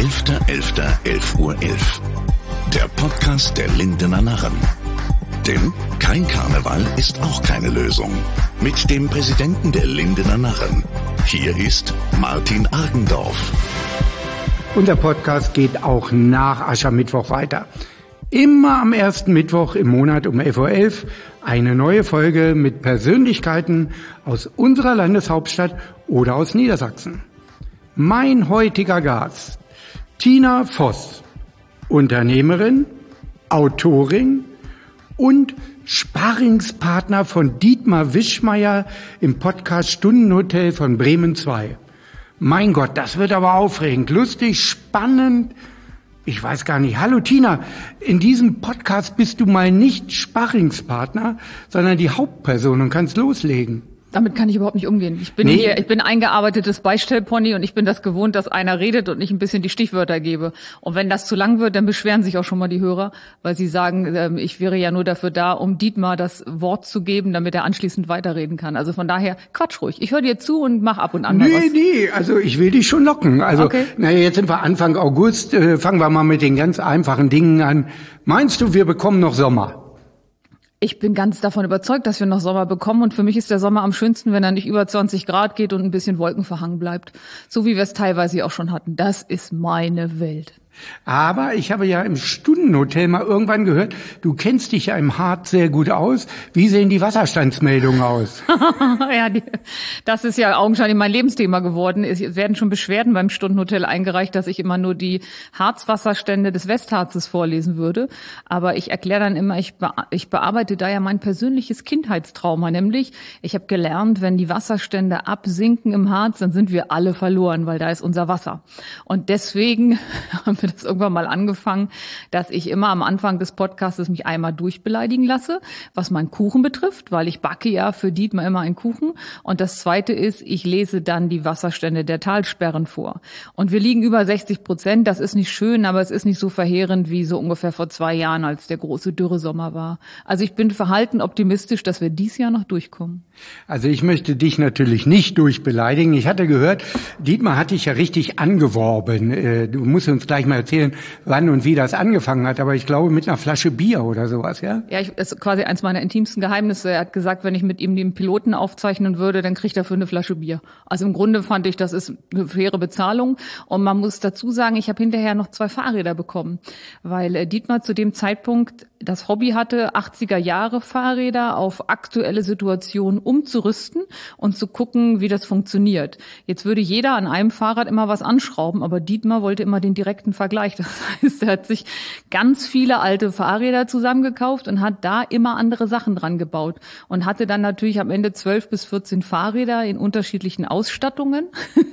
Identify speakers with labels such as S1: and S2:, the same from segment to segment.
S1: 11.11.11 Uhr 11. Der Podcast der Lindener Narren. Denn kein Karneval ist auch keine Lösung. Mit dem Präsidenten der Lindener Narren. Hier ist Martin Argendorf.
S2: Unser Podcast geht auch nach Aschermittwoch weiter. Immer am ersten Mittwoch im Monat um 11.11 Uhr eine neue Folge mit Persönlichkeiten aus unserer Landeshauptstadt oder aus Niedersachsen. Mein heutiger Gast, Tina Voss, Unternehmerin, Autorin und Sparringspartner von Dietmar Wischmeyer im Podcast Stundenhotel von Bremen 2. Mein Gott, das wird aber aufregend, lustig, spannend. Ich weiß gar nicht. Hallo Tina, in diesem Podcast bist du mal nicht Sparringspartner, sondern die Hauptperson und kannst loslegen.
S3: Damit kann ich überhaupt nicht umgehen. Ich bin eingearbeitetes Beistellpony und ich bin das gewohnt, dass einer redet und ich ein bisschen die Stichwörter gebe. Und wenn das zu lang wird, dann beschweren sich auch schon mal die Hörer, weil sie sagen, ich wäre ja nur dafür da, um Dietmar das Wort zu geben, damit er anschließend weiterreden kann. Also von daher, quatsch ruhig. Ich höre dir zu und mach ab und an mal was.
S2: Nee, also ich will dich schon locken. Also,
S3: okay.
S2: Naja, jetzt sind wir Anfang August, fangen wir mal mit den ganz einfachen Dingen an. Meinst du, wir bekommen noch Sommer?
S3: Ich bin ganz davon überzeugt, dass wir noch Sommer bekommen und für mich ist der Sommer am schönsten, wenn er nicht über 20 Grad geht und ein bisschen wolkenverhangen bleibt. So wie wir es teilweise auch schon hatten. Das ist meine Welt.
S2: Aber ich habe ja im Stundenhotel mal irgendwann gehört, du kennst dich ja im Harz sehr gut aus. Wie sehen die Wasserstandsmeldungen aus?
S3: Ja, das ist ja augenscheinlich mein Lebensthema geworden. Es werden schon Beschwerden beim Stundenhotel eingereicht, dass ich immer nur die Harzwasserstände des Westharzes vorlesen würde. Aber ich erkläre dann immer, ich bearbeite da ja mein persönliches Kindheitstrauma. Nämlich, ich habe gelernt, wenn die Wasserstände absinken im Harz, dann sind wir alle verloren, weil da ist unser Wasser. Und deswegen haben wir das irgendwann mal angefangen, dass ich immer am Anfang des Podcasts mich einmal durchbeleidigen lasse, was meinen Kuchen betrifft, weil ich backe ja für Dietmar immer einen Kuchen. Und das Zweite ist, ich lese dann die Wasserstände der Talsperren vor. Und wir liegen über 60%. Das ist nicht schön, aber es ist nicht so verheerend wie so ungefähr vor 2 Jahren, als der große Dürresommer war. Also ich bin verhalten optimistisch, dass wir dieses Jahr noch durchkommen.
S2: Also ich möchte dich natürlich nicht durchbeleidigen. Ich hatte gehört, Dietmar hat dich ja richtig angeworben. Du musst uns gleich mal erzählen, wann und wie das angefangen hat, aber ich glaube mit einer Flasche Bier oder sowas, ja? Ja,
S3: das ist quasi eins meiner intimsten Geheimnisse. Er hat gesagt, wenn ich mit ihm den Piloten aufzeichnen würde, dann kriegt er für eine Flasche Bier. Also im Grunde fand ich, das ist eine faire Bezahlung. Und man muss dazu sagen, ich habe hinterher noch 2 Fahrräder bekommen, weil Dietmar zu dem Zeitpunkt das Hobby hatte, 80er Jahre Fahrräder auf aktuelle Situationen umzurüsten und zu gucken, wie das funktioniert. Jetzt würde jeder an einem Fahrrad immer was anschrauben, aber Dietmar wollte immer den direkten Vergleich. Das heißt, er hat sich ganz viele alte Fahrräder zusammengekauft und hat da immer andere Sachen dran gebaut und hatte dann natürlich am Ende 12 bis 14 Fahrräder in unterschiedlichen Ausstattungen.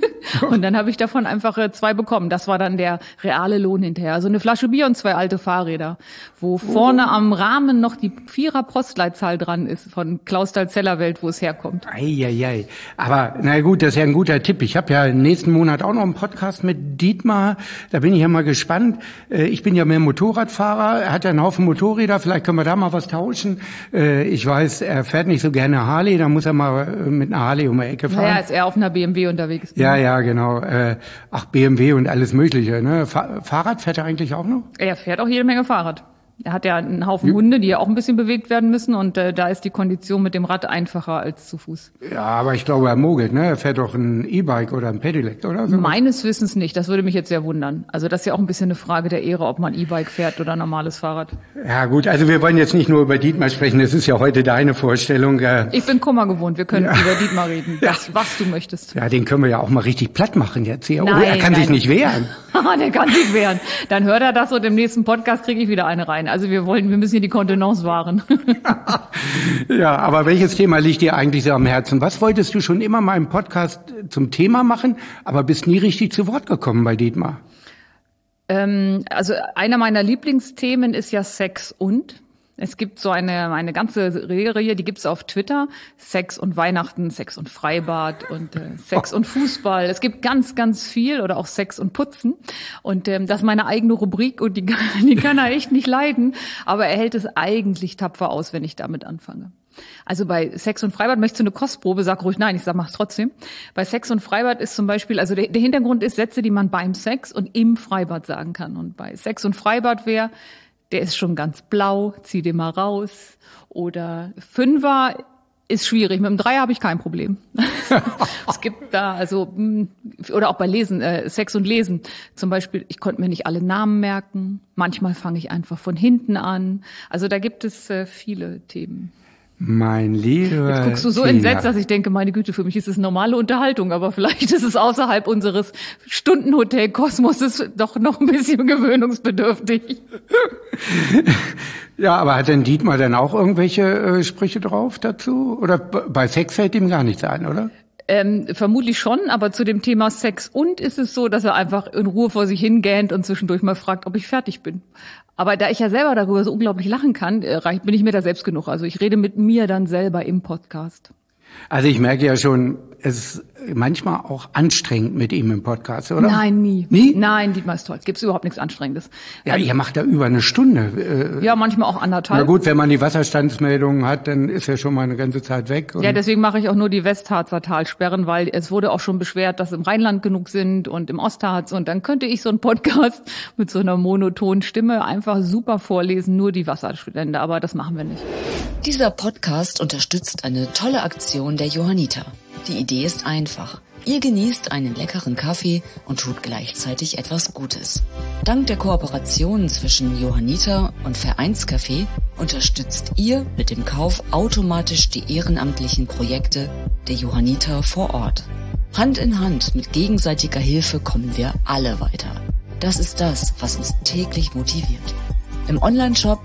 S3: Und dann habe ich davon einfach 2 bekommen. Das war dann der reale Lohn hinterher. Also eine Flasche Bier und 2 alte Fahrräder, wo vorne am Rahmen noch die 4er Postleitzahl dran ist von Clausthal-Zellerwelt, wo es herkommt.
S2: Eieiei. Aber na gut, das ist ja ein guter Tipp. Ich habe ja nächsten Monat auch noch einen Podcast mit Dietmar. Da bin ich ja mal gespannt. Ich bin ja mehr Motorradfahrer. Er hat ja einen Haufen Motorräder. Vielleicht können wir da mal was tauschen. Ich weiß, er fährt nicht so gerne Harley. Da muss er mal mit einer Harley um die Ecke fahren.
S3: Ja, ist er auf einer BMW unterwegs.
S2: Ja, genau. BMW und alles Mögliche. Ne? Fahrrad fährt er eigentlich auch noch?
S3: Er fährt auch jede Menge Fahrrad. Er hat ja einen Haufen Hunde, die ja auch ein bisschen bewegt werden müssen und da ist die Kondition mit dem Rad einfacher als zu Fuß.
S2: Ja, aber ich glaube, er mogelt, ne? Er fährt doch ein E-Bike oder ein Pedelec, oder? So.
S3: Meines Wissens nicht. Das würde mich jetzt sehr wundern. Also das ist ja auch ein bisschen eine Frage der Ehre, ob man E-Bike fährt oder normales Fahrrad.
S2: Ja gut, also wir wollen jetzt nicht nur über Dietmar sprechen. Das ist ja heute deine Vorstellung.
S3: Ich bin Kummer gewohnt. Wir können über Dietmar reden. Das, was du möchtest.
S2: Ja, den können wir ja auch mal richtig platt machen jetzt hier. Nein, er kann sich nicht wehren.
S3: Der kann sich wehren. Dann hört er das und im nächsten Podcast kriege ich wieder eine rein. Also wir müssen hier die Kontenance wahren.
S2: Ja, aber welches Thema liegt dir eigentlich so am Herzen? Was wolltest du schon immer mal im Podcast zum Thema machen, aber bist nie richtig zu Wort gekommen bei Dietmar?
S3: Also einer meiner Lieblingsthemen ist ja Sex und. Es gibt so eine ganze Serie, die gibt's auf Twitter. Sex und Weihnachten, Sex und Freibad und Sex und Fußball. Es gibt ganz, ganz viel oder auch Sex und Putzen. Und das ist meine eigene Rubrik und die kann er echt nicht leiden. Aber er hält es eigentlich tapfer aus, wenn ich damit anfange. Also bei Sex und Freibad, möchtest du eine Kostprobe? Sag ruhig nein, ich mach's trotzdem. Bei Sex und Freibad ist zum Beispiel, also der Hintergrund ist Sätze, die man beim Sex und im Freibad sagen kann. Und bei Sex und Freibad wäre, der ist schon ganz blau, zieh den mal raus. Oder Fünfer ist schwierig. Mit dem Dreier habe ich kein Problem. Es gibt da also, oder auch bei Lesen, Sex und Lesen. Zum Beispiel, ich konnte mir nicht alle Namen merken. Manchmal fange ich einfach von hinten an. Also da gibt es viele Themen.
S2: Mein lieber
S3: Jetzt guckst du so
S2: Tina.
S3: entsetzt, dass ich denke, meine Güte, für mich ist es normale Unterhaltung, aber vielleicht ist es außerhalb unseres Stundenhotel-Kosmoses doch noch ein bisschen gewöhnungsbedürftig.
S2: Ja, aber hat denn Dietmar dann auch irgendwelche Sprüche drauf dazu? Oder bei Sex fällt ihm gar nichts ein, oder?
S3: Vermutlich schon, aber zu dem Thema Sex und ist es so, dass er einfach in Ruhe vor sich hingähnt und zwischendurch mal fragt, ob ich fertig bin. Aber da ich ja selber darüber so unglaublich lachen kann, bin ich mir da selbst genug. Also ich rede mit mir dann selber im Podcast.
S2: Also ich merke ja schon, es ist manchmal auch anstrengend mit ihm im Podcast, oder?
S3: Nein, nie.
S2: Nie?
S3: Nein, Dietmar ist toll. Gibt's überhaupt nichts Anstrengendes.
S2: Ja, ihr macht da über eine Stunde.
S3: Ja, manchmal auch anderthalb.
S2: Na gut, wenn man die Wasserstandsmeldungen hat, dann ist ja schon mal eine ganze Zeit weg.
S3: Ja, deswegen mache ich auch nur die Westharzer Talsperren, weil es wurde auch schon beschwert, dass im Rheinland genug sind und im Ostharz. Und dann könnte ich so einen Podcast mit so einer monotonen Stimme einfach super vorlesen, nur die Wasserstände. Aber das machen wir nicht.
S4: Dieser Podcast unterstützt eine tolle Aktion der Johanniter. Die Idee ist einfach. Ihr genießt einen leckeren Kaffee und tut gleichzeitig etwas Gutes. Dank der Kooperation zwischen Johanniter und Vereinscafé unterstützt ihr mit dem Kauf automatisch die ehrenamtlichen Projekte der Johanniter vor Ort. Hand in Hand mit gegenseitiger Hilfe kommen wir alle weiter. Das ist das, was uns täglich motiviert. Im Onlineshop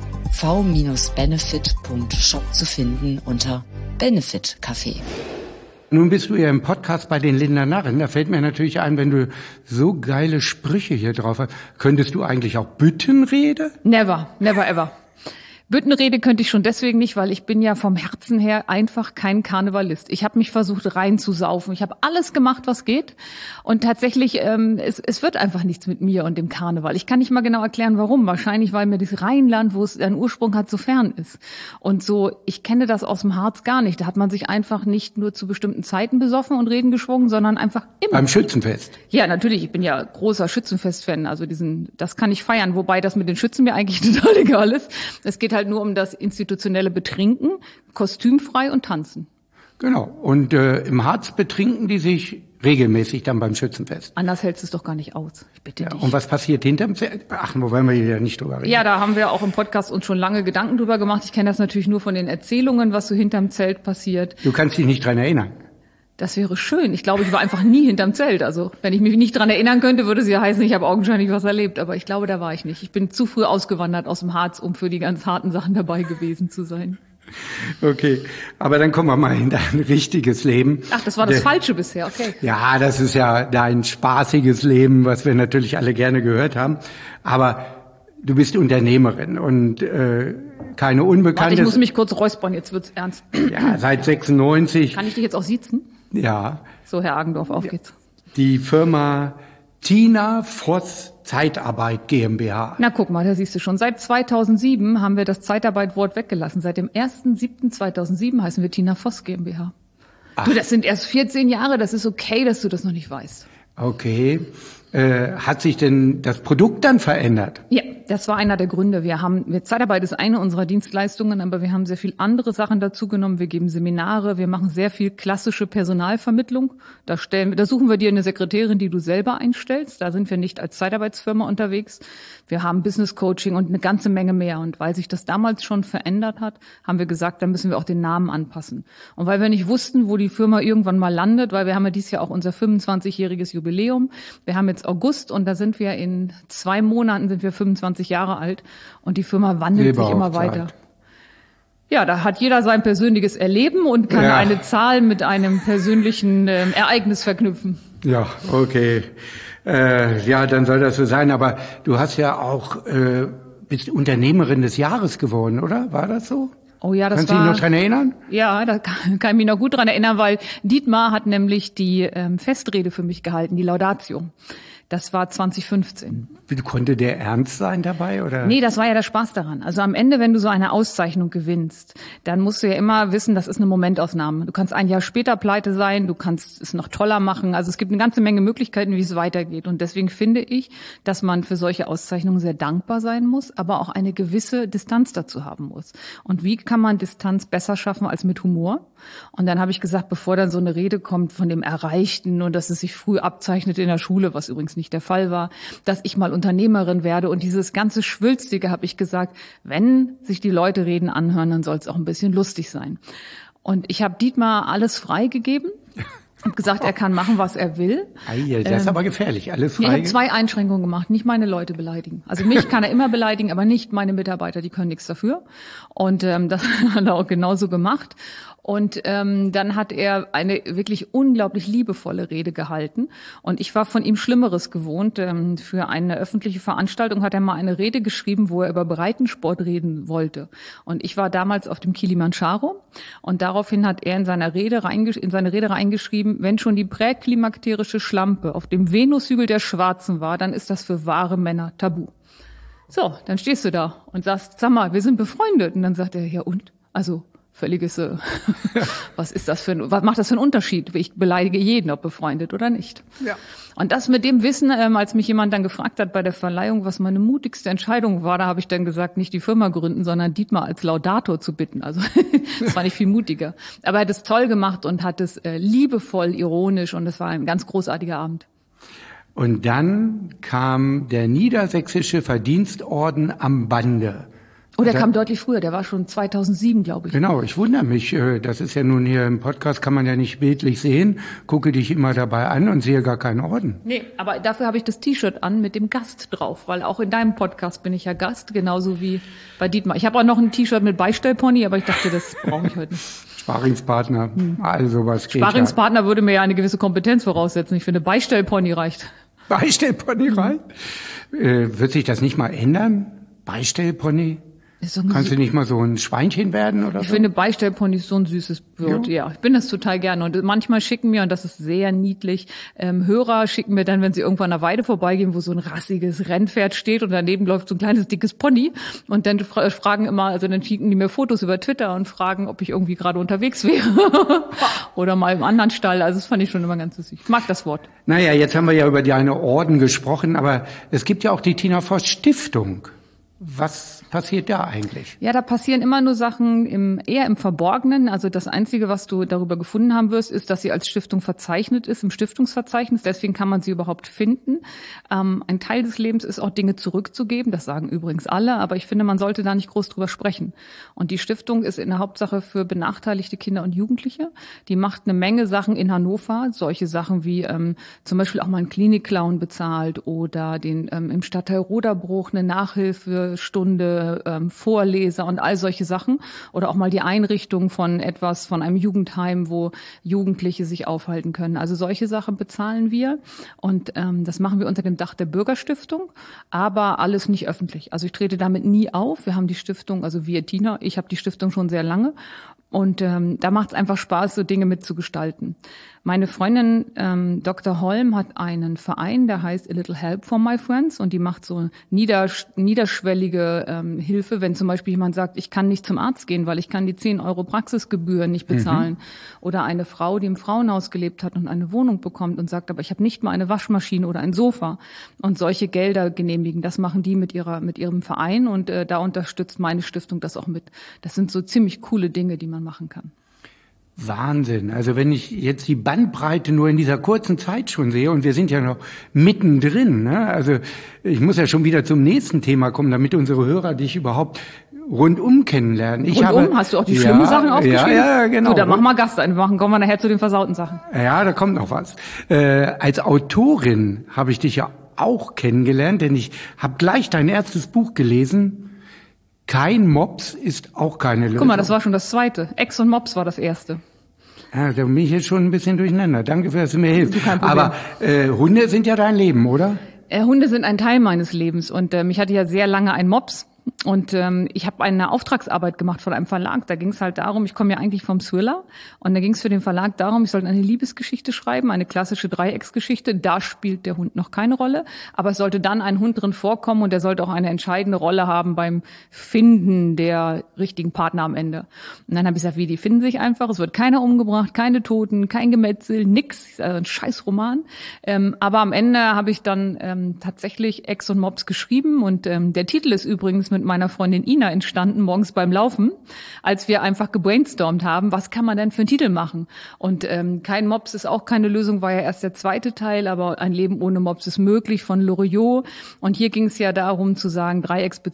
S4: v-benefit.shop zu finden unter Benefit Café.
S2: Nun bist du ja im Podcast bei den Linda Narren. Da fällt mir natürlich ein, wenn du so geile Sprüche hier drauf hast, könntest du eigentlich auch Büttenrede?
S3: Never ever. Büttenrede könnte ich schon deswegen nicht, weil ich bin ja vom Herzen her einfach kein Karnevalist. Ich habe mich versucht reinzusaufen. Ich habe alles gemacht, was geht. Und tatsächlich, es wird einfach nichts mit mir und dem Karneval. Ich kann nicht mal genau erklären, warum. Wahrscheinlich, weil mir das Rheinland, wo es einen Ursprung hat, so fern ist. Und so, ich kenne das aus dem Harz gar nicht. Da hat man sich einfach nicht nur zu bestimmten Zeiten besoffen und Reden geschwungen, sondern einfach immer.
S2: Beim Schützenfest?
S3: Ja, natürlich. Ich bin ja großer Schützenfest-Fan. Also das kann ich feiern. Wobei das mit den Schützen mir eigentlich total egal ist. Es geht halt nur um das institutionelle Betrinken, kostümfrei und tanzen.
S2: Genau. Und im Harz betrinken die sich regelmäßig dann beim Schützenfest.
S3: Anders hältst du es doch gar nicht aus. Ich bitte dich.
S2: Und was passiert hinterm Zelt? Ach, wo wollen wir ja nicht drüber reden.
S3: Ja, da haben wir auch im Podcast uns schon lange Gedanken drüber gemacht. Ich kenne das natürlich nur von den Erzählungen, was so hinterm Zelt passiert.
S2: Du kannst dich nicht dran erinnern.
S3: Das wäre schön. Ich glaube, ich war einfach nie hinterm Zelt. Also wenn ich mich nicht dran erinnern könnte, würde es ja heißen, ich habe augenscheinlich was erlebt. Aber ich glaube, da war ich nicht. Ich bin zu früh ausgewandert aus dem Harz, um für die ganz harten Sachen dabei gewesen zu sein.
S2: Okay, aber dann kommen wir mal in dein richtiges Leben.
S3: Ach, das war das Falsche bisher, okay.
S2: Ja, das ist ja dein spaßiges Leben, was wir natürlich alle gerne gehört haben. Aber du bist Unternehmerin und keine Unbekannte.
S3: Warte, ich muss mich kurz räuspern, jetzt wird's ernst.
S2: Ja, seit 96.
S3: Kann ich dich jetzt auch siezen?
S2: Ja.
S3: So, Herr Agendorf, auf geht's.
S2: Die Firma Tina Voss Zeitarbeit GmbH.
S3: Na, guck mal, da siehst du schon. Seit 2007 haben wir das Zeitarbeit-Wort weggelassen. Seit dem 1.7.2007 heißen wir Tina Voss GmbH. Ach. Du, das sind erst 14 Jahre, das ist okay, dass du das noch nicht weißt.
S2: Okay. Hat sich denn das Produkt dann verändert?
S3: Ja, das war einer der Gründe. Zeitarbeit ist eine unserer Dienstleistungen, aber wir haben sehr viel andere Sachen dazu genommen. Wir geben Seminare, wir machen sehr viel klassische Personalvermittlung. Da suchen wir dir eine Sekretärin, die du selber einstellst. Da sind wir nicht als Zeitarbeitsfirma unterwegs. Wir haben Business Coaching und eine ganze Menge mehr. Und weil sich das damals schon verändert hat, haben wir gesagt, dann müssen wir auch den Namen anpassen. Und weil wir nicht wussten, wo die Firma irgendwann mal landet, weil wir haben ja dieses Jahr auch unser 25-jähriges Jubiläum. Wir haben jetzt August und da sind wir in 2 Monaten sind wir 25 Jahre alt und die Firma wandelt sich immer weiter. Ja, da hat jeder sein persönliches Erleben und kann eine Zahl mit einem persönlichen Ereignis verknüpfen.
S2: Ja, okay. Ja, dann soll das so sein. Aber du hast ja auch bist Unternehmerin des Jahres geworden, oder? War das so?
S3: Oh ja, das
S2: Kannst du dich noch dran erinnern?
S3: Ja, da kann ich mich noch gut dran erinnern, weil Dietmar hat nämlich die Festrede für mich gehalten, die Laudatio. Das war 2015.
S2: Konnte der ernst sein dabei, oder?
S3: Nee, das war ja der Spaß daran. Also am Ende, wenn du so eine Auszeichnung gewinnst, dann musst du ja immer wissen, das ist eine Momentaufnahme. Du kannst ein Jahr später pleite sein, du kannst es noch toller machen. Also es gibt eine ganze Menge Möglichkeiten, wie es weitergeht. Und deswegen finde ich, dass man für solche Auszeichnungen sehr dankbar sein muss, aber auch eine gewisse Distanz dazu haben muss. Und wie kann man Distanz besser schaffen als mit Humor? Und dann habe ich gesagt, bevor dann so eine Rede kommt von dem Erreichten und dass es sich früh abzeichnet in der Schule, was übrigens nicht der Fall war, dass ich mal Unternehmerin werde und dieses ganze Schwülstige, habe ich gesagt, wenn sich die Leute Reden anhören, dann soll es auch ein bisschen lustig sein. Und ich habe Dietmar alles freigegeben. Hab gesagt, er kann machen, was er will.
S2: Das ist aber gefährlich, alles frei.
S3: Ich habe 2 Einschränkungen gemacht, nicht meine Leute beleidigen. Also mich kann er immer beleidigen, aber nicht meine Mitarbeiter, die können nichts dafür. Und das hat er auch genauso gemacht. Und dann hat er eine wirklich unglaublich liebevolle Rede gehalten. Und ich war von ihm Schlimmeres gewohnt. Für eine öffentliche Veranstaltung hat er mal eine Rede geschrieben, wo er über Breitensport reden wollte. Und ich war damals auf dem Kilimanjaro. Und daraufhin hat er in seine Rede reingeschrieben, wenn schon die präklimakterische Schlampe auf dem Venushügel der Schwarzen war, dann ist das für wahre Männer tabu. So, dann stehst du da und sagst, sag mal, wir sind befreundet. Und dann sagt er, ja und? Also völliges, was macht das für einen Unterschied? Ich beleidige jeden, ob befreundet oder nicht. Ja. Und das mit dem Wissen, als mich jemand dann gefragt hat bei der Verleihung, was meine mutigste Entscheidung war, da habe ich dann gesagt, nicht die Firma gründen, sondern Dietmar als Laudator zu bitten. Also das war nicht viel mutiger. Aber er hat es toll gemacht und hat es liebevoll, ironisch und es war ein ganz großartiger Abend.
S2: Und dann kam der Niedersächsische Verdienstorden am Bande.
S3: Oh, der kam deutlich früher, der war schon 2007, glaube ich.
S2: Genau, ich wundere mich, das ist ja nun hier im Podcast, kann man ja nicht bildlich sehen, gucke dich immer dabei an und sehe gar keinen Orden.
S3: Nee, aber dafür habe ich das T-Shirt an mit dem Gast drauf, weil auch in deinem Podcast bin ich ja Gast, genauso wie bei Dietmar. Ich habe auch noch ein T-Shirt mit Beistellpony, aber ich dachte, das brauche ich heute nicht.
S2: Sparingspartner, also was geht
S3: Sparingspartner würde mir ja eine gewisse Kompetenz voraussetzen. Ich finde, Beistellpony reicht.
S2: Beistellpony reicht? Wird sich das nicht mal ändern? Beistellpony? Kannst du nicht mal so ein Schweinchen werden oder so?
S3: Ich finde Beistellpony ist so ein süßes Wort, ja. Ich bin das total gerne. Und manchmal schicken mir, und das ist sehr niedlich, Hörer schicken mir dann, wenn sie irgendwo an der Weide vorbeigehen, wo so ein rassiges Rennpferd steht und daneben läuft so ein kleines, dickes Pony. Und dann fragen immer, also dann schicken die mir Fotos über Twitter und fragen, ob ich irgendwie gerade unterwegs wäre. Oder mal im anderen Stall. Also das fand ich schon immer ganz süß. Ich mag das Wort.
S2: Naja, jetzt haben wir ja über deine Orden gesprochen, aber es gibt ja auch die Tina Voss Stiftung. Was passiert da eigentlich?
S3: Ja, da passieren immer nur Sachen eher im Verborgenen. Also das Einzige, was du darüber gefunden haben wirst, ist, dass sie als Stiftung verzeichnet ist, im Stiftungsverzeichnis. Deswegen kann man sie überhaupt finden. Ein Teil des Lebens ist auch Dinge zurückzugeben. Das sagen übrigens alle. Aber ich finde, man sollte da nicht groß drüber sprechen. Und die Stiftung ist in der Hauptsache für benachteiligte Kinder und Jugendliche. Die macht eine Menge Sachen in Hannover. Solche Sachen wie zum Beispiel auch mal einen Klinikclown bezahlt oder im Stadtteil Roderbruch eine Nachhilfestunde, Vorleser und all solche Sachen. Oder auch mal die Einrichtung von einem Jugendheim, wo Jugendliche sich aufhalten können. Also solche Sachen bezahlen wir. Und das machen wir unter dem Dach der Bürgerstiftung, aber alles nicht öffentlich. Also ich trete damit nie auf. Wir haben die Stiftung, also wir Tina, ich habe die Stiftung schon sehr lange. Und da macht es einfach Spaß, so Dinge mitzugestalten. Meine Freundin Dr. Holm hat einen Verein, der heißt A Little Help for My Friends, und die macht so niederschwellige Hilfe, wenn zum Beispiel jemand sagt, ich kann nicht zum Arzt gehen, weil ich kann die 10 € Praxisgebühren nicht bezahlen. Oder eine Frau, die im Frauenhaus gelebt hat und eine Wohnung bekommt und sagt, aber ich habe nicht mal eine Waschmaschine oder ein Sofa. Und solche Gelder genehmigen, das machen die mit ihrem Verein, und da unterstützt meine Stiftung das auch mit. Das sind so ziemlich coole Dinge, die man machen kann.
S2: Wahnsinn. Also wenn ich jetzt die Bandbreite nur in dieser kurzen Zeit schon sehe, und wir sind ja noch mittendrin, ne? Also ich muss ja schon wieder zum nächsten Thema kommen, damit unsere Hörer dich überhaupt rundum kennenlernen.
S3: Hast du auch die schlimmen Sachen aufgeschrieben?
S2: Ja, genau.
S3: Gut, dann mach mal Gast ein. Kommen wir nachher zu den versauten Sachen.
S2: Ja, da kommt noch was. Als Autorin habe ich dich ja auch kennengelernt, denn ich habe gleich dein erstes Buch gelesen. Kein Mops ist auch keine Lösung.
S3: Guck mal, das war schon das zweite. Ex und Mops war das erste.
S2: Ja, da bin ich jetzt schon ein bisschen durcheinander. Danke, dass du mir hilfst. Aber Hunde sind ja dein Leben, oder?
S3: Hunde sind ein Teil meines Lebens, und ich hatte ja sehr lange einen Mops. Und ich habe eine Auftragsarbeit gemacht von einem Verlag. Da ging es halt darum, ich komme ja eigentlich vom Thriller. Und da ging es für den Verlag darum, ich sollte eine Liebesgeschichte schreiben, eine klassische Dreiecksgeschichte. Da spielt der Hund noch keine Rolle. Aber es sollte dann ein Hund drin vorkommen und der sollte auch eine entscheidende Rolle haben beim Finden der richtigen Partner am Ende. Und dann habe ich gesagt, wie, die finden sich einfach. Es wird keiner umgebracht, keine Toten, kein Gemetzel, nix. Also ein Scheißroman. Aber am Ende habe ich dann tatsächlich Ex und Mops geschrieben. Und der Titel ist übrigens mit meiner Freundin Ina entstanden, morgens beim Laufen, als wir einfach gebrainstormt haben, was kann man denn für einen Titel machen? Und kein Mops ist auch keine Lösung, war ja erst der zweite Teil, aber ein Leben ohne Mops ist möglich von Loriot. Und hier ging es ja darum zu sagen,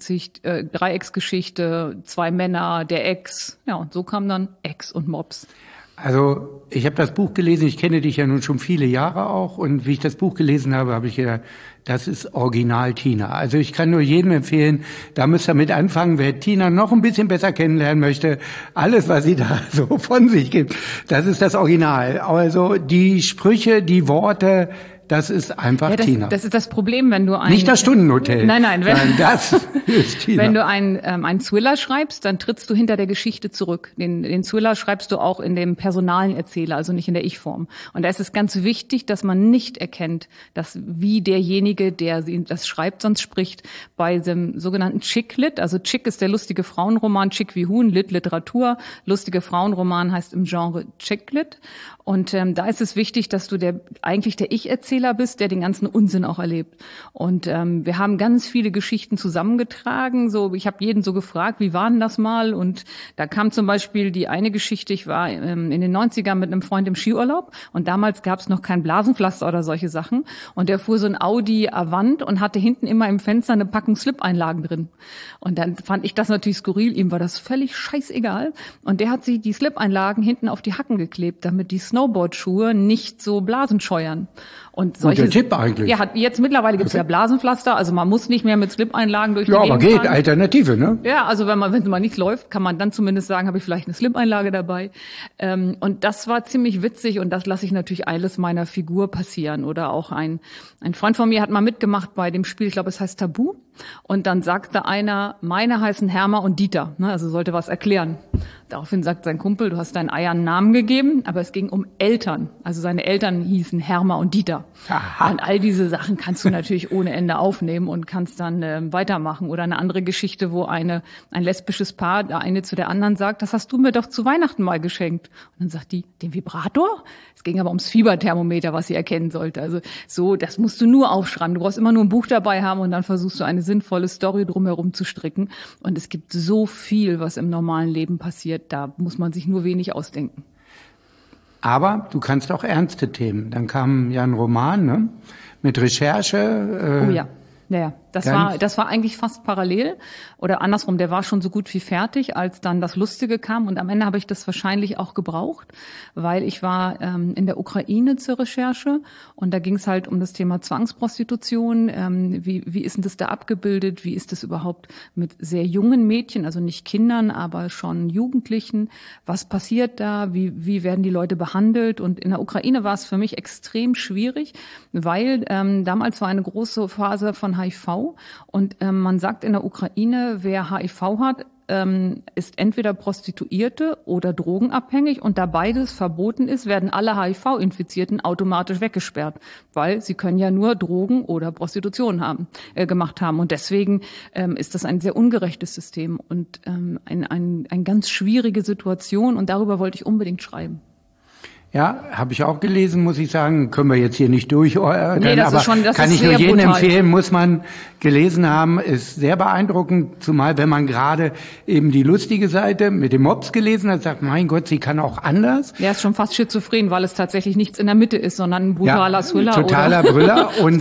S3: Dreiecksgeschichte, 2 Männer, der Ex. Ja, und so kam dann Ex und Mops.
S2: Also ich habe das Buch gelesen, ich kenne dich ja nun schon viele Jahre auch und wie ich das Buch gelesen habe, habe ich gedacht, das ist Original Tina. Also ich kann nur jedem empfehlen, da müsst ihr mit anfangen, wer Tina noch ein bisschen besser kennenlernen möchte, alles, was sie da so von sich gibt, das ist das Original. Also die Sprüche, die Worte, das ist einfach Tina.
S3: Das ist das Problem, wenn du
S2: nicht das Stundenhotel.
S3: Nein,
S2: das ist Tina.
S3: Wenn du einen Thriller schreibst, dann trittst du hinter der Geschichte zurück. Den Thriller schreibst du auch in dem personalen Erzähler, also nicht in der Ich-Form. Und da ist es ganz wichtig, dass man nicht erkennt, dass wie derjenige, der das schreibt, sonst spricht. Bei dem sogenannten Chick-Lit, also Chick ist der lustige Frauenroman, Chick wie Huhn, Lit Literatur, lustige Frauenroman heißt im Genre Chick-Lit. Und da ist es wichtig, dass du eigentlich der Ich-Erzähler bist, der den ganzen Unsinn auch erlebt. Und wir haben ganz viele Geschichten zusammengetragen. So, ich habe jeden so gefragt, wie war denn das mal? Und da kam zum Beispiel die eine Geschichte, ich war in den 90ern mit einem Freund im Skiurlaub und damals gab es noch kein Blasenpflaster oder solche Sachen. Und der fuhr so ein Audi Avant und hatte hinten immer im Fenster eine Packung Slip-Einlagen drin. Und dann fand ich das natürlich skurril, ihm war das völlig scheißegal. Und der hat sich die Slip-Einlagen hinten auf die Hacken geklebt, damit die Snowboardschuhe nicht so Blasen scheuern. Und solche,
S2: guter Tipp eigentlich.
S3: Ja, jetzt mittlerweile gibt's ja Blasenpflaster, also man muss nicht mehr mit Slip-Einlagen durch die Gegend fahren.
S2: Ja, aber geht, Alternative, ne?
S3: Ja, also wenn mal nichts läuft, kann man dann zumindest sagen, habe ich vielleicht eine Slip-Einlage dabei. Und das war ziemlich witzig und das lasse ich natürlich alles meiner Figur passieren. Oder auch ein Freund von mir hat mal mitgemacht bei dem Spiel, ich glaube, es heißt Tabu. Und dann sagte einer, meine heißen Hermer und Dieter, ne, also sollte was erklären. Daraufhin sagt sein Kumpel, du hast deinen Eiern einen Namen gegeben, aber es ging um Eltern. Also seine Eltern hießen Hermer und Dieter. Aha. Und all diese Sachen kannst du natürlich ohne Ende aufnehmen und kannst dann weitermachen. Oder eine andere Geschichte, wo ein lesbisches Paar, der eine zu der anderen sagt, das hast du mir doch zu Weihnachten mal geschenkt. Und dann sagt die, den Vibrator? Es ging aber ums Fieberthermometer, was sie erkennen sollte. Also so, das musst du nur aufschreiben. Du brauchst immer nur ein Buch dabei haben und dann versuchst du eine sinnvolle Story drumherum zu stricken. Und es gibt so viel, was im normalen Leben passiert. Da muss man sich nur wenig ausdenken.
S2: Aber du kannst auch ernste Themen. Dann kam ja ein Roman, ne? Mit Recherche.
S3: Oh ja. Ja, das war eigentlich fast parallel oder andersrum, der war schon so gut wie fertig, als dann das Lustige kam und am Ende habe ich das wahrscheinlich auch gebraucht, weil ich war in der Ukraine zur Recherche und da ging es halt um das Thema Zwangsprostitution, wie ist denn das da abgebildet, wie ist das überhaupt mit sehr jungen Mädchen, also nicht Kindern, aber schon Jugendlichen, was passiert da, wie werden die Leute behandelt und in der Ukraine war es für mich extrem schwierig, weil damals war eine große Phase von HIV und man sagt in der Ukraine, wer HIV hat, ist entweder Prostituierte oder drogenabhängig und da beides verboten ist, werden alle HIV-Infizierten automatisch weggesperrt, weil sie können ja nur Drogen oder Prostitution gemacht haben und deswegen ist das ein sehr ungerechtes System und eine ganz schwierige Situation und darüber wollte ich unbedingt schreiben.
S2: Ja, habe ich auch gelesen, muss ich sagen. Können wir jetzt hier nicht durchordnen,
S3: nee, das
S2: kann ich nur jedem empfehlen, muss man gelesen haben. Ist sehr beeindruckend, zumal wenn man gerade eben die lustige Seite mit dem Mops gelesen hat, sagt, mein Gott, sie kann auch anders.
S3: Der ist schon fast schizophren, weil es tatsächlich nichts in der Mitte ist, sondern ein brutaler Thriller.
S2: Totaler Brüller. Und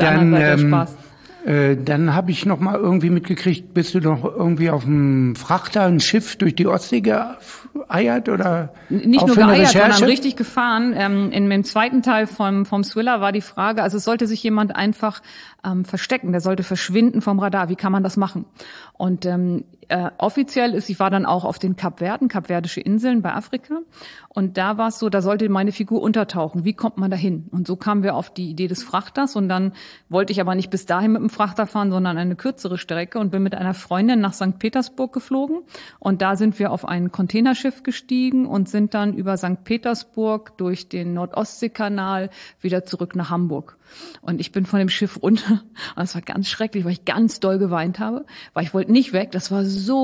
S2: dann habe ich noch mal irgendwie mitgekriegt, bist du noch irgendwie auf einem Frachter, ein Schiff durch die Ostsee geeiert oder
S3: nicht nur geeiert, sondern richtig gefahren. Im zweiten Teil vom Thriller war die Frage, also es sollte sich jemand einfach verstecken, der sollte verschwinden vom Radar. Wie kann man das machen? Und Offiziell ich war dann auch auf den Kapverdische Inseln bei Afrika. Und da war es so, da sollte meine Figur untertauchen. Wie kommt man da hin? Und so kamen wir auf die Idee des Frachters. Und dann wollte ich aber nicht bis dahin mit dem Frachter fahren, sondern eine kürzere Strecke und bin mit einer Freundin nach St. Petersburg geflogen. Und da sind wir auf ein Containerschiff gestiegen und sind dann über St. Petersburg durch den Nord-Ostsee-Kanal wieder zurück nach Hamburg. Und ich bin von dem Schiff runter. Und das war ganz schrecklich, weil ich ganz doll geweint habe, weil ich wollte nicht weg. Das war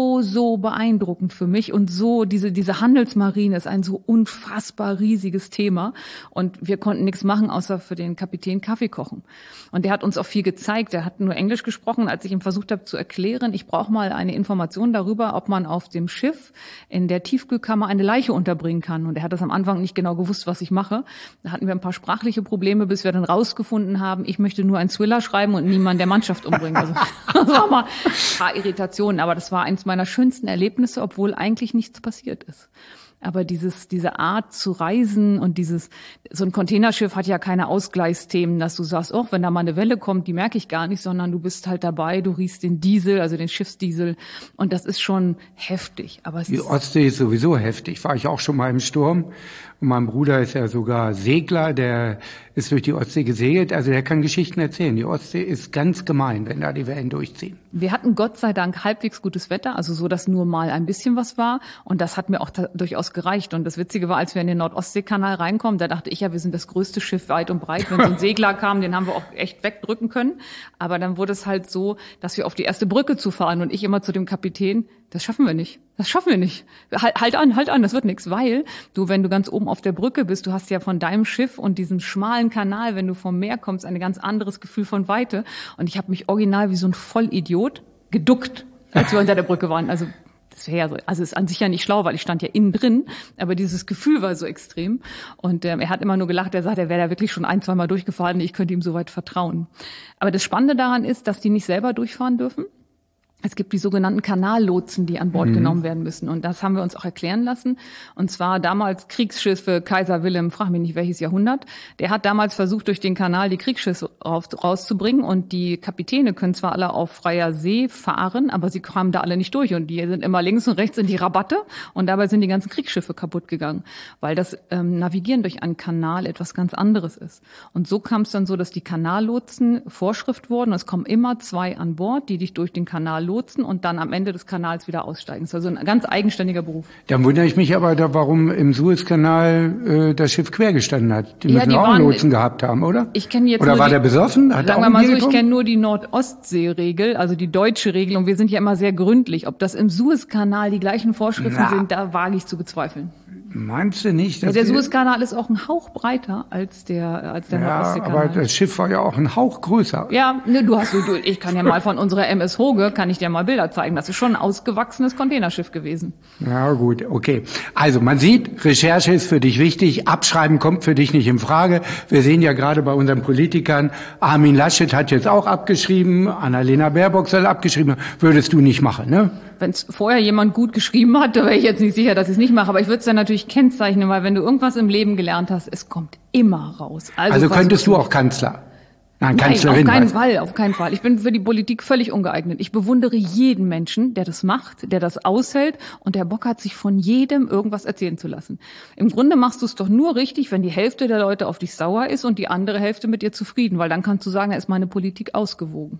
S3: so beeindruckend für mich. Und so, diese Handelsmarine ist ein so unfassbar riesiges Thema. Und wir konnten nichts machen, außer für den Kapitän Kaffee kochen. Und der hat uns auch viel gezeigt. Er hat nur Englisch gesprochen. Als ich ihm versucht habe zu erklären, ich brauche mal eine Information darüber, ob man auf dem Schiff in der Tiefkühlkammer eine Leiche unterbringen kann. Und er hat das am Anfang nicht genau gewusst, was ich mache. Da hatten wir ein paar sprachliche Probleme, bis wir dann rausgefunden haben, ich möchte nur einen Thriller schreiben und niemanden der Mannschaft umbringen. Also, das war mal ein paar Irritationen, aber das war eines meiner schönsten Erlebnisse, obwohl eigentlich nichts passiert ist. Aber diese Art zu reisen und so ein Containerschiff hat ja keine Ausgleichsthemen, dass du sagst, oh, wenn da mal eine Welle kommt, die merke ich gar nicht, sondern du bist halt dabei, du riechst den Diesel, also den Schiffsdiesel, und das ist schon heftig. Aber
S2: die Ostsee ist sowieso heftig. War ich auch schon mal im Sturm. Und mein Bruder ist ja sogar Segler, der ist durch die Ostsee gesegelt, also der kann Geschichten erzählen. Die Ostsee ist ganz gemein, wenn da die Wellen durchziehen.
S3: Wir hatten Gott sei Dank halbwegs gutes Wetter, also so, dass nur mal ein bisschen was war, und das hat mir auch durchaus gereicht. Und das Witzige war, als wir in den Nord-Ostsee-Kanal reinkommen, da dachte ich ja, wir sind das größte Schiff weit und breit. Wenn so ein Segler kam, den haben wir auch echt wegdrücken können. Aber dann wurde es halt so, dass wir auf die erste Brücke zu fahren, und ich immer zu dem Kapitän, das schaffen wir nicht. Das schaffen wir nicht. Halt an, das wird nichts, weil wenn du ganz oben auf der Brücke bist, du hast ja von deinem Schiff und diesem schmalen Kanal, wenn du vom Meer kommst, ein ganz anderes Gefühl von Weite. Und ich habe mich original wie so ein Vollidiot geduckt, als wir unter der Brücke waren. Also das wäre ja so, also ist an sich ja nicht schlau, weil ich stand ja innen drin, aber dieses Gefühl war so extrem. Und er hat immer nur gelacht, er sagt, er wäre da wirklich schon 1-2 Mal durchgefahren, ich könnte ihm soweit vertrauen. Aber das Spannende daran ist, dass die nicht selber durchfahren dürfen. Es gibt die sogenannten Kanallotsen, die an Bord genommen werden müssen. Und das haben wir uns auch erklären lassen. Und zwar damals Kriegsschiffe Kaiser Wilhelm, frag mich nicht welches Jahrhundert. Der hat damals versucht, durch den Kanal die Kriegsschiffe rauszubringen. Und die Kapitäne können zwar alle auf freier See fahren, aber sie kamen da alle nicht durch. Und die sind immer links und rechts in die Rabatte. Und dabei sind die ganzen Kriegsschiffe kaputt gegangen. Weil das Navigieren durch einen Kanal etwas ganz anderes ist. Und so kam es dann so, dass die Kanallotsen Vorschrift wurden. Es kommen immer 2 an Bord, die dich durch den Kanal lotsen und dann am Ende des Kanals wieder aussteigen. Das ist also ein ganz eigenständiger Beruf.
S2: Dann wundere ich mich aber, warum im Suezkanal das Schiff quer gestanden hat. Die müssen auch einen Lotsen gehabt haben, oder?
S3: Ich kenne jetzt
S2: oder war der besoffen?
S3: Hat sagen wir mal so, ich kenne nur die Nord-Ostsee-Regel, also die deutsche Regel, und wir sind ja immer sehr gründlich. Ob das im Suezkanal die gleichen Vorschriften sind, da wage ich zu bezweifeln.
S2: Meinst du nicht?
S3: Ja, der Suezkanal ist auch ein Hauch breiter als der Nord-Ostsee-Kanal.
S2: Aber das Schiff war ja auch ein Hauch größer.
S3: Ja, ich kann ja mal von unserer MS Hoge, kann ich dir mal Bilder zeigen. Das ist schon ein ausgewachsenes Containerschiff gewesen.
S2: Ja, gut, okay. Also man sieht, Recherche ist für dich wichtig, Abschreiben kommt für dich nicht in Frage. Wir sehen ja gerade bei unseren Politikern, Armin Laschet hat jetzt auch abgeschrieben, Annalena Baerbock soll abgeschrieben haben. Würdest du nicht machen, ne?
S3: Wenn es vorher jemand gut geschrieben hat, da wäre ich jetzt nicht sicher, dass ich es nicht mache. Aber ich würde es dann natürlich kennzeichnen, weil wenn du irgendwas im Leben gelernt hast, es kommt immer raus.
S2: Also könntest du auch Kanzler? Nein,
S3: Kanzlerin. Auf keinen Fall. Ich bin für die Politik völlig ungeeignet. Ich bewundere jeden Menschen, der das macht, der das aushält und der Bock hat, sich von jedem irgendwas erzählen zu lassen. Im Grunde machst du es doch nur richtig, wenn die Hälfte der Leute auf dich sauer ist und die andere Hälfte mit dir zufrieden, weil dann kannst du sagen, da ist meine Politik ausgewogen.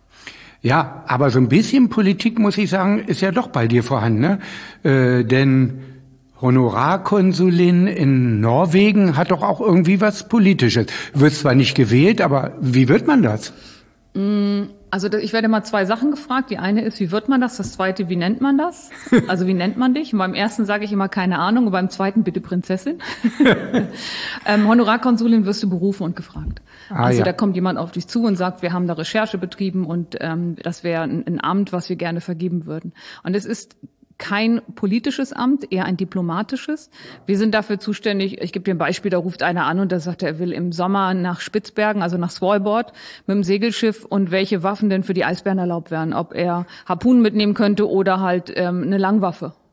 S2: Ja, aber so ein bisschen Politik, muss ich sagen, ist ja doch bei dir vorhanden, ne? Denn Honorarkonsulin in Norwegen hat doch auch irgendwie was Politisches. Du wirst zwar nicht gewählt, aber wie wird man das?
S3: Also ich werde mal 2 Sachen gefragt. Die eine ist, wie wird man das? Das zweite, wie nennt man das? Also wie nennt man dich? Und beim ersten sage ich immer keine Ahnung und beim zweiten bitte Prinzessin. Honorarkonsulin wirst du berufen und gefragt. Da kommt jemand auf dich zu und sagt, wir haben da Recherche betrieben und das wäre ein Amt, was wir gerne vergeben würden. Und es ist kein politisches Amt, eher ein diplomatisches. Wir sind dafür zuständig, ich gebe dir ein Beispiel, da ruft einer an und der sagt, er will im Sommer nach Spitzbergen, also nach Svalbard, mit dem Segelschiff und welche Waffen denn für die Eisbären erlaubt wären. Ob er Harpunen mitnehmen könnte oder halt eine Langwaffe.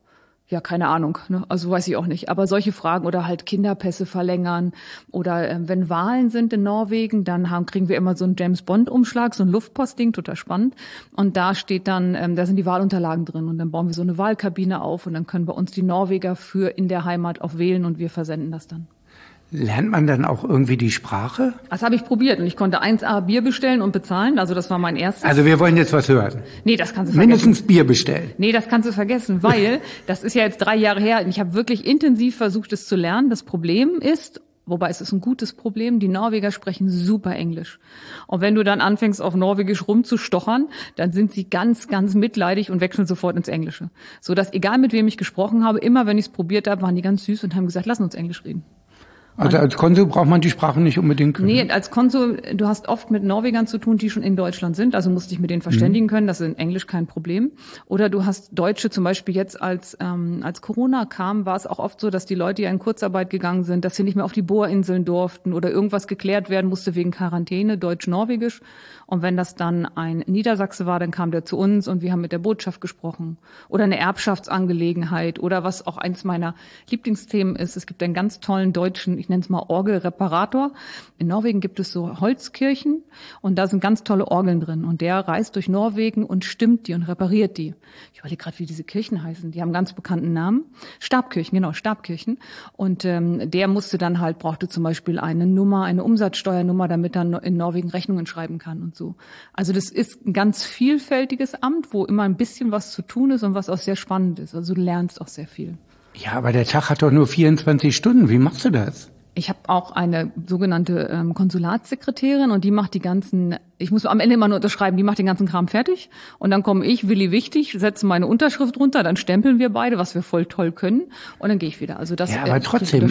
S3: Ja, keine Ahnung, ne? Also weiß ich auch nicht. Aber solche Fragen oder halt Kinderpässe verlängern oder wenn Wahlen sind in Norwegen, dann kriegen wir immer so einen James-Bond-Umschlag, so ein Luftpostding, total spannend. Und da steht dann, da sind die Wahlunterlagen drin und dann bauen wir so eine Wahlkabine auf und dann können bei uns die Norweger für in der Heimat auch wählen und wir versenden das dann.
S2: Lernt man dann auch irgendwie die Sprache?
S3: Das habe ich probiert und ich konnte 1A Bier bestellen und bezahlen, also das war mein erstes.
S2: Also wir wollen jetzt was hören.
S3: Nee, das kannst du vergessen.
S2: Mindestens Bier bestellen.
S3: Nee, das kannst du vergessen, weil das ist ja jetzt 3 Jahre her und ich habe wirklich intensiv versucht, es zu lernen. Das Problem ist, wobei es ist ein gutes Problem, die Norweger sprechen super Englisch. Und wenn du dann anfängst, auf Norwegisch rumzustochern, dann sind sie ganz, ganz mitleidig und wechseln sofort ins Englische. So dass, egal mit wem ich gesprochen habe, immer wenn ich es probiert habe, waren die ganz süß und haben gesagt, lass uns Englisch reden.
S2: Also als Konsul braucht man die Sprache nicht unbedingt können.
S3: Nee, als Konsul, du hast oft mit Norwegern zu tun, die schon in Deutschland sind, also musst dich mit denen verständigen können, das ist in Englisch kein Problem. Oder du hast Deutsche, zum Beispiel jetzt als Corona kam, war es auch oft so, dass die Leute ja in Kurzarbeit gegangen sind, dass sie nicht mehr auf die Bohrinseln durften oder irgendwas geklärt werden musste wegen Quarantäne, Deutsch-Norwegisch. Und wenn das dann ein Niedersachse war, dann kam der zu uns und wir haben mit der Botschaft gesprochen. Oder eine Erbschaftsangelegenheit oder was auch eins meiner Lieblingsthemen ist, es gibt einen ganz tollen deutschen, ich nenne es mal Orgelreparator. In Norwegen gibt es so Holzkirchen und da sind ganz tolle Orgeln drin. Und der reist durch Norwegen und stimmt die und repariert die. Ich überlege gerade, wie diese Kirchen heißen. Die haben einen ganz bekannten Namen. Stabkirchen, genau, Stabkirchen. Und der brauchte zum Beispiel eine Nummer, eine Umsatzsteuernummer, damit er in Norwegen Rechnungen schreiben kann und so. Also das ist ein ganz vielfältiges Amt, wo immer ein bisschen was zu tun ist und was auch sehr spannend ist. Also du lernst auch sehr viel.
S2: Ja, aber der Tag hat doch nur 24 Stunden. Wie machst du das?
S3: Ich habe auch eine sogenannte Konsulatssekretärin und die macht ich muss am Ende immer nur unterschreiben, die macht den ganzen Kram fertig und dann komme ich, Willi Wichtig, setze meine Unterschrift runter, dann stempeln wir beide, was wir voll toll können und dann gehe ich wieder. Also das.
S2: Ja, aber trotzdem,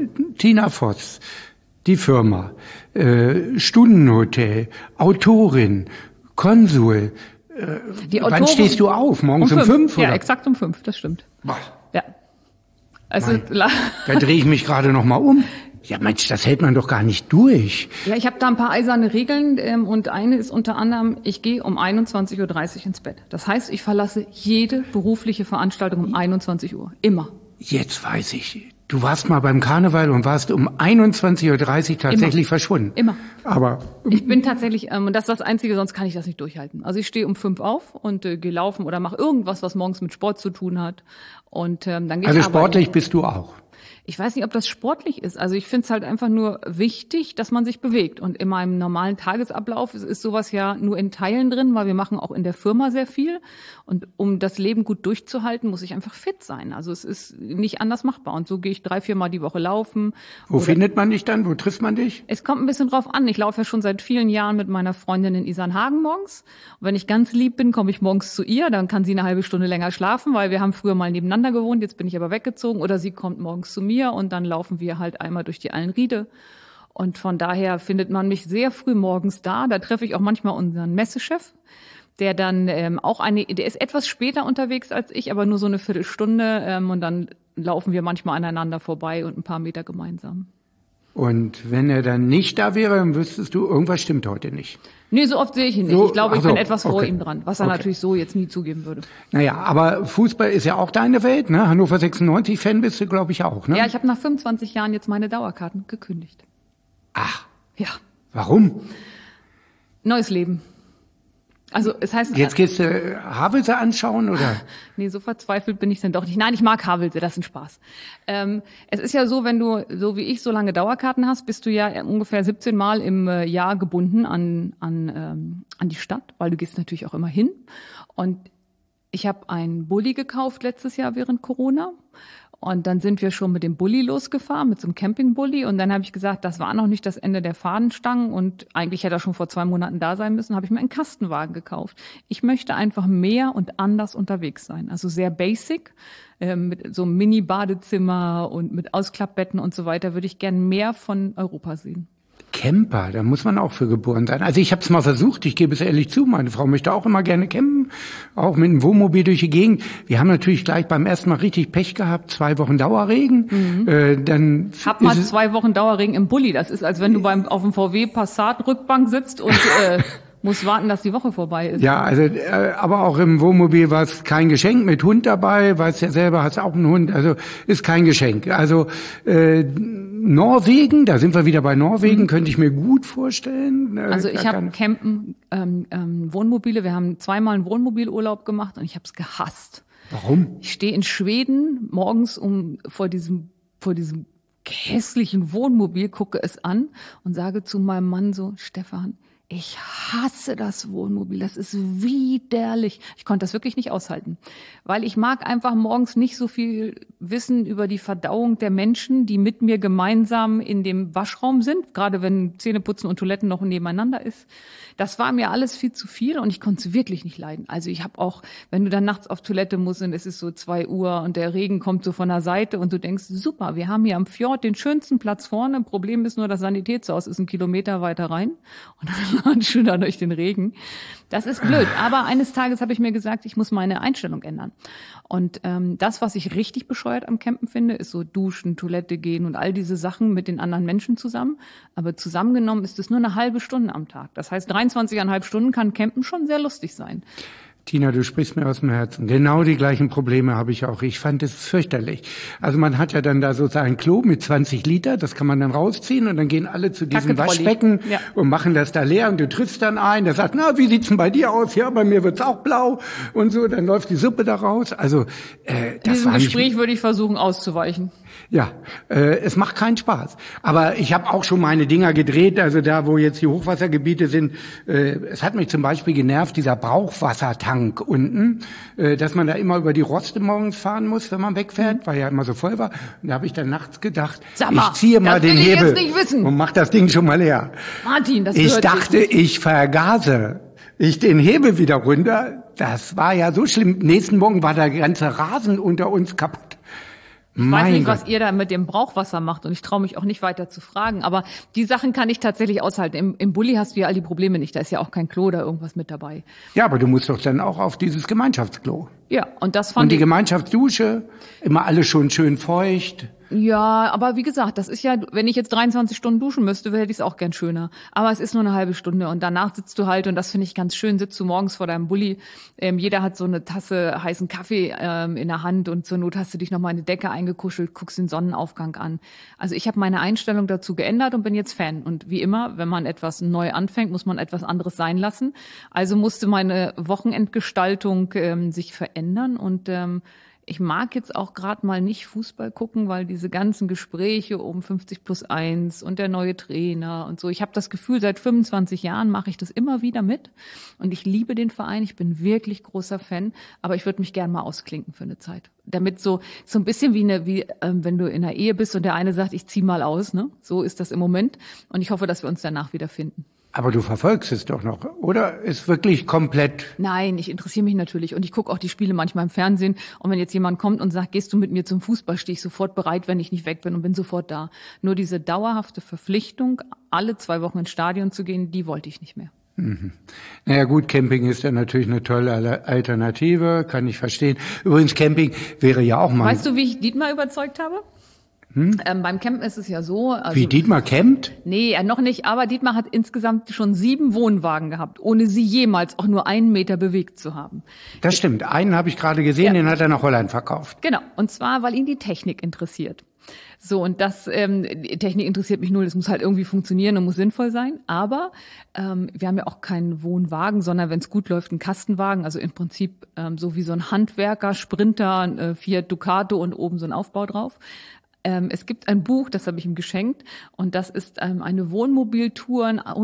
S2: Tina Voss, die Firma, Stundenhotel, Autorin, Konsul. Wann stehst du auf? Morgens um 5?
S3: Ja, exakt um 5, das stimmt.
S2: Boah.
S3: Ja. Also,
S2: da drehe ich mich gerade noch mal um. Ja, Mensch, das hält man doch gar nicht durch.
S3: Ja, ich habe da ein paar eiserne Regeln und eine ist unter anderem, ich gehe um 21.30 Uhr ins Bett. Das heißt, ich verlasse jede berufliche Veranstaltung um 21 Uhr. Immer.
S2: Jetzt weiß ich. Du warst mal beim Karneval und warst um 21.30 Uhr tatsächlich verschwunden.
S3: Immer.
S2: Aber
S3: ich bin tatsächlich, und das ist das Einzige, sonst kann ich das nicht durchhalten. Also ich stehe um 5 auf und gehe laufen oder mache irgendwas, was morgens mit Sport zu tun hat. Und dann gehe ich
S2: also sportlich bist du auch?
S3: Ich weiß nicht, ob das sportlich ist. Also ich finde es halt einfach nur wichtig, dass man sich bewegt. Und in meinem normalen Tagesablauf ist sowas ja nur in Teilen drin, weil wir machen auch in der Firma sehr viel. Und um das Leben gut durchzuhalten, muss ich einfach fit sein. Also es ist nicht anders machbar. Und so gehe ich 3-4 Mal die Woche laufen.
S2: Wo findet man dich dann? Wo trifft man dich?
S3: Es kommt ein bisschen drauf an. Ich laufe ja schon seit vielen Jahren mit meiner Freundin in Isernhagen morgens. Und wenn ich ganz lieb bin, komme ich morgens zu ihr. Dann kann sie eine halbe Stunde länger schlafen, weil wir haben früher mal nebeneinander gewohnt. Jetzt bin ich aber weggezogen. Oder sie kommt morgens zu mir. Und dann laufen wir halt einmal durch die Allenriede. Und von daher findet man mich sehr früh morgens da. Da treffe ich auch manchmal unseren Messechef, der dann der ist etwas später unterwegs als ich, aber nur so eine Viertelstunde. Und dann laufen wir manchmal aneinander vorbei und ein paar Meter gemeinsam.
S2: Und wenn er dann nicht da wäre, dann wüsstest du, irgendwas stimmt heute nicht.
S3: Nee, so oft sehe ich ihn nicht. Ich glaube, ich bin etwas vor ihm dran, was er natürlich so jetzt nie zugeben würde.
S2: Naja, aber Fußball ist ja auch deine Welt, ne? Hannover 96-Fan bist du, glaube ich, auch, ne?
S3: Ja, ich habe nach 25 Jahren jetzt meine Dauerkarten gekündigt.
S2: Ach.
S3: Ja.
S2: Warum?
S3: Neues Leben. Also es heißt...
S2: Jetzt gehst du Havelse anschauen, oder?
S3: Nee, so verzweifelt bin ich dann doch nicht. Nein, ich mag Havelse, das ist ein Spaß. Es ist ja so, wenn du, so wie ich, so lange Dauerkarten hast, bist du ja ungefähr 17 Mal im Jahr gebunden an die Stadt, weil du gehst natürlich auch immer hin. Und ich habe einen Bulli gekauft letztes Jahr während Corona. Und dann sind wir schon mit dem Bulli losgefahren, mit so einem Campingbully. Und dann habe ich gesagt, das war noch nicht das Ende der Fahnenstangen. Und eigentlich hätte er schon vor 2 Monaten da sein müssen, habe ich mir einen Kastenwagen gekauft. Ich möchte einfach mehr und anders unterwegs sein. Also sehr basic, mit so einem Mini-Badezimmer und mit Ausklappbetten und so weiter, würde ich gern mehr von Europa sehen.
S2: Camper, da muss man auch für geboren sein. Also ich habe es mal versucht, ich gebe es ehrlich zu, meine Frau möchte auch immer gerne campen, auch mit einem Wohnmobil durch die Gegend. Wir haben natürlich gleich beim ersten Mal richtig Pech gehabt, 2 Wochen Dauerregen. Dann
S3: hab mal 2 Wochen Dauerregen im Bulli. Das ist, als wenn du auf dem VW Passat Rückbank sitzt und Muss warten, dass die Woche vorbei ist.
S2: Ja, also aber auch im Wohnmobil war es kein Geschenk, mit Hund dabei, weißt ja selber, hast auch einen Hund, also ist kein Geschenk. Also Norwegen, da sind wir wieder bei Norwegen, könnte ich mir gut vorstellen.
S3: Also ich habe Campen, Wohnmobile, wir haben 2-mal einen Wohnmobilurlaub gemacht und ich habe es gehasst.
S2: Warum?
S3: Ich stehe in Schweden morgens vor diesem hässlichen Wohnmobil, gucke es an und sage zu meinem Mann so, Stefan, ich hasse das Wohnmobil, das ist widerlich. Ich konnte das wirklich nicht aushalten, weil ich mag einfach morgens nicht so viel wissen über die Verdauung der Menschen, die mit mir gemeinsam in dem Waschraum sind, gerade wenn Zähneputzen und Toiletten noch nebeneinander ist. Das war mir alles viel zu viel und ich konnte es wirklich nicht leiden. Also ich habe auch, wenn du dann nachts auf Toilette musst und es ist so 2 Uhr und der Regen kommt so von der Seite und du denkst, super, wir haben hier am Fjord den schönsten Platz vorne. Problem ist nur, das Sanitätshaus ist 1 Kilometer weiter rein und dann schon da durch den Regen. Das ist blöd. Aber eines Tages habe ich mir gesagt, ich muss meine Einstellung ändern. Und das, was ich richtig bescheuert am Campen finde, ist so Duschen, Toilette gehen und all diese Sachen mit den anderen Menschen zusammen. Aber zusammengenommen ist es nur eine halbe Stunde am Tag. Das heißt, 23,5 Stunden kann Campen schon sehr lustig sein.
S2: Tina, du sprichst mir aus dem Herzen. Genau die gleichen Probleme habe ich auch. Ich fand es fürchterlich. Also man hat ja dann da sozusagen ein Klo mit 20 Liter, das kann man dann rausziehen und dann gehen alle zu diesem Waschbecken und machen das da leer und du triffst dann ein, der sagt, na, wie sieht's denn bei dir aus? Ja, bei mir wird's auch blau und so, dann läuft die Suppe da raus. Also
S3: in diesem Gespräch würde ich versuchen auszuweichen.
S2: Ja, es macht keinen Spaß. Aber ich habe auch schon meine Dinger gedreht, also da, wo jetzt die Hochwassergebiete sind. Es hat mich zum Beispiel genervt, dieser Brauchwassertank unten, dass man da immer über die Roste morgens fahren muss, wenn man wegfährt, weil ja immer so voll war. Und da habe ich dann nachts gedacht, ich ziehe mal den Hebel und mach das Ding schon mal leer.
S3: Martin, das
S2: ich dachte, ich vergase. Ich den Hebel wieder runter. Das war ja so schlimm. Nächsten Morgen war der ganze Rasen unter uns kaputt.
S3: Ich weiß nicht, was ihr da mit dem Brauchwasser macht und ich traue mich auch nicht weiter zu fragen. Aber die Sachen kann ich tatsächlich aushalten. Im Bulli hast du ja all die Probleme nicht. Da ist ja auch kein Klo oder irgendwas mit dabei.
S2: Ja, aber du musst doch dann auch auf dieses Gemeinschaftsklo.
S3: Ja, und das fand ich...
S2: Und die Gemeinschaftsdusche, immer alles schon schön feucht.
S3: Ja, aber wie gesagt, das ist ja, wenn ich jetzt 23 Stunden duschen müsste, hätte ich es auch gern schöner. Aber es ist nur eine halbe Stunde und danach sitzt du halt, und das finde ich ganz schön, sitzt du morgens vor deinem Bulli. Jeder hat so eine Tasse heißen Kaffee in der Hand und zur Not hast du dich noch mal in eine Decke eingekuschelt, guckst den Sonnenaufgang an. Also ich habe meine Einstellung dazu geändert und bin jetzt Fan. Und wie immer, wenn man etwas neu anfängt, muss man etwas anderes sein lassen. Also musste meine Wochenendgestaltung sich verändern und ich mag jetzt auch gerade mal nicht Fußball gucken, weil diese ganzen Gespräche um 50+1 und der neue Trainer und so. Ich habe das Gefühl, seit 25 Jahren mache ich das immer wieder mit. Und ich liebe den Verein, ich bin wirklich großer Fan. Aber ich würde mich gern mal ausklinken für eine Zeit. Damit so ein bisschen wie wenn du in einer Ehe bist und der eine sagt, ich zieh mal aus. Ne? So ist das im Moment. Und ich hoffe, dass wir uns danach wieder finden.
S2: Aber du verfolgst es doch noch, oder? Ist wirklich komplett...
S3: Nein, ich interessiere mich natürlich und ich gucke auch die Spiele manchmal im Fernsehen. Und wenn jetzt jemand kommt und sagt, gehst du mit mir zum Fußball, stehe ich sofort bereit, wenn ich nicht weg bin und bin sofort da. Nur diese dauerhafte Verpflichtung, alle 2 Wochen ins Stadion zu gehen, die wollte ich nicht mehr.
S2: Mhm. Naja gut, Camping ist ja natürlich eine tolle Alternative, kann ich verstehen. Übrigens, Camping wäre ja auch mal...
S3: Weißt du, wie ich Dietmar überzeugt habe? Beim Campen ist es ja so... Also,
S2: wie, Dietmar campt?
S3: Nee, noch nicht. Aber Dietmar hat insgesamt schon 7 Wohnwagen gehabt, ohne sie jemals auch nur 1 Meter bewegt zu haben.
S2: Das stimmt. Einen habe ich gerade gesehen, den hat er nach Holland verkauft.
S3: Genau. Und zwar, weil ihn die Technik interessiert. So, und die Technik interessiert mich null. Das muss halt irgendwie funktionieren und muss sinnvoll sein. Aber wir haben ja auch keinen Wohnwagen, sondern wenn es gut läuft, einen Kastenwagen. Also im Prinzip so wie so ein Handwerker, Sprinter, ein Fiat Ducato und oben so ein Aufbau drauf. Es gibt ein Buch, das habe ich ihm geschenkt, und das ist eine Wohnmobiltour,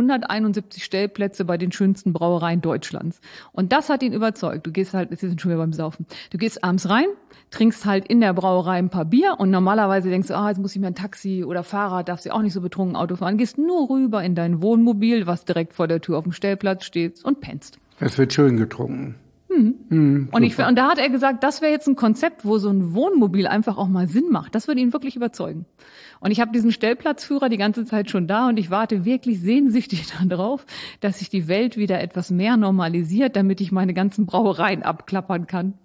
S3: 171 Stellplätze bei den schönsten Brauereien Deutschlands. Und das hat ihn überzeugt. Du gehst halt, jetzt sind schon wieder beim Saufen, du gehst abends rein, trinkst halt in der Brauerei ein paar Bier und normalerweise denkst du, jetzt muss ich mir ein Taxi oder Fahrrad, darfst du auch nicht so betrunken Auto fahren, gehst nur rüber in dein Wohnmobil, was direkt vor der Tür auf dem Stellplatz steht, und pennst.
S2: Es wird schön getrunken.
S3: Und da hat er gesagt, das wäre jetzt ein Konzept, wo so ein Wohnmobil einfach auch mal Sinn macht. Das würde ihn wirklich überzeugen. Und ich habe diesen Stellplatzführer die ganze Zeit schon da und ich warte wirklich sehnsüchtig darauf, dass sich die Welt wieder etwas mehr normalisiert, damit ich meine ganzen Brauereien abklappern kann.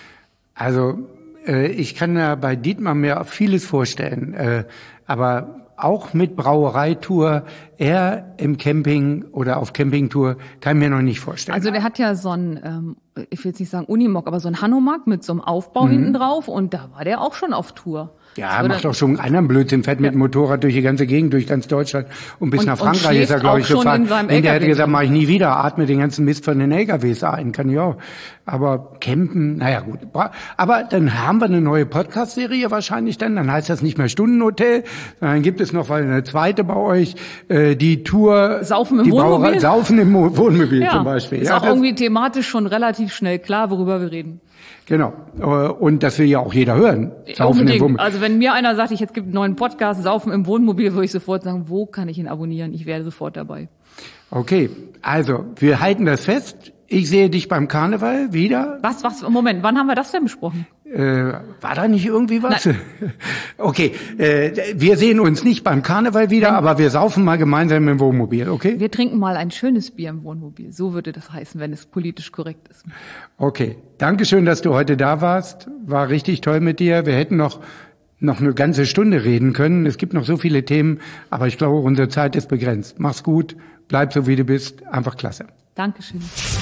S2: Also ich kann ja bei Dietmar mir vieles vorstellen, aber auch mit Brauereitour, er im Camping oder auf Campingtour, kann ich mir noch nicht vorstellen.
S3: Also der hat ja so ein, ich will jetzt nicht sagen Unimog, aber so ein Hanomag mit so einem Aufbau hinten drauf und da war der auch schon auf Tour.
S2: Ja, macht doch schon einen anderen Blödsinn, fährt mit dem Motorrad durch die ganze Gegend, durch ganz Deutschland und bis nach Frankreich ist er, glaube ich, gefahren. Der hätte gesagt, mache ich nie wieder, atme den ganzen Mist von den LKWs ein, kann ich auch. Aber campen, naja gut. Aber dann haben wir eine neue Podcast-Serie wahrscheinlich dann heißt das nicht mehr Stundenhotel, dann gibt es noch eine zweite bei euch, die Tour.
S3: Saufen im Wohnmobil?
S2: Saufen im Wohnmobil zum Beispiel.
S3: Ist auch irgendwie thematisch schon relativ schnell klar, worüber wir reden.
S2: Genau. Und das will ja auch jeder hören.
S3: Saufen im Wohnmobil. Also wenn mir einer sagt, es gibt einen neuen Podcast, Saufen im Wohnmobil, würde ich sofort sagen, wo kann ich ihn abonnieren? Ich wäre sofort dabei.
S2: Okay, also wir halten das fest. Ich sehe dich beim Karneval wieder.
S3: Was? Moment, wann haben wir das denn besprochen?
S2: War da nicht irgendwie was?
S3: Nein.
S2: Okay, wir sehen uns nicht beim Karneval wieder, aber wir saufen mal gemeinsam im Wohnmobil, okay?
S3: Wir trinken mal ein schönes Bier im Wohnmobil. So würde das heißen, wenn es politisch korrekt ist.
S2: Okay, Dankeschön, dass du heute da warst. War richtig toll mit dir. Wir hätten noch eine ganze Stunde reden können. Es gibt noch so viele Themen, aber ich glaube, unsere Zeit ist begrenzt. Mach's gut, bleib so wie du bist. Einfach klasse.
S3: Dankeschön.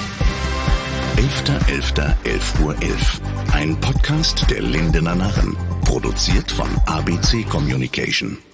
S1: 11.11.11 Uhr 11. Ein Podcast der Lindener Narren. Produziert von ABC Communication.